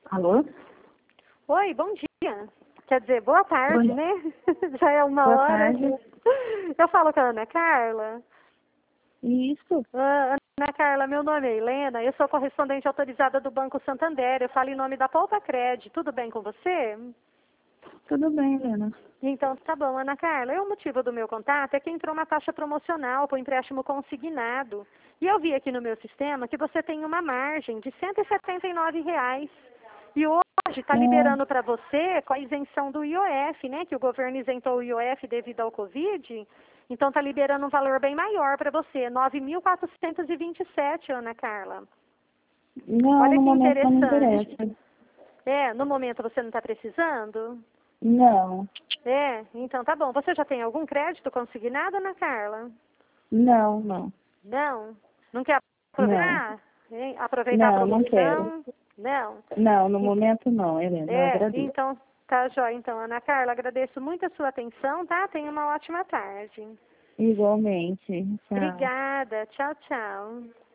Alô? Oi, bom dia. Quer dizer, boa tarde, Bom... né? Já é uma boa hora. Tarde. Eu falo com a Ana Carla. Isso. Ana Carla, meu nome é Helena, eu sou correspondente autorizada do Banco Santander. Eu falo em nome da Poupa Cred. Tudo bem com você? Tudo bem, Helena. Então, tá bom, Ana Carla. O motivo do meu contato é que entrou uma taxa promocional para o empréstimo consignado. E eu vi aqui no meu sistema que você tem uma margem de R$ 179. E hoje está liberando para você com a isenção do IOF, né? Que o governo isentou o IOF devido ao Covid. Então está liberando um valor bem maior para você, 9.427, Ana Carla. Não, Olha no que momento não me interessante. interessa. No momento você não está precisando? Não. Então tá bom. Você já tem algum crédito consignado, Ana Carla? Não, não. Não? Não quer Não. aproveitar? Hein? Aproveitar a Não, não quero. promoção? Não? Não, no momento não, Helena. Eu agradeço. Então tá jóia. Então, Ana Carla, agradeço muito a sua atenção, tá? Tenha uma ótima tarde. Igualmente. Tchau. Obrigada. Tchau, tchau.